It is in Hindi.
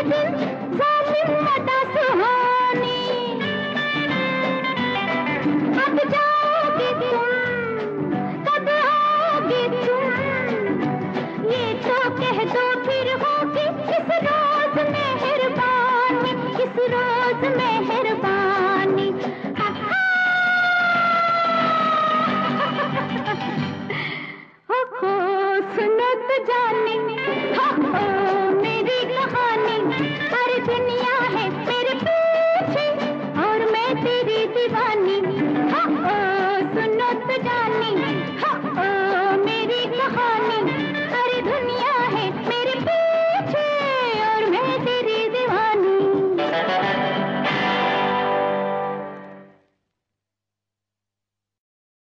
दिन जालिम अदा सुहानी। अब जाओगे तुम, कब आओगे तुम, ये तो कह दो फिर होगी किस रोज मेहरबानी, किस रोज मेहरबानी। हो सुनो तो जाने, हो मेरी कहानी, हर दुनिया है मेरे पीछे और मैं तेरी दीवानी।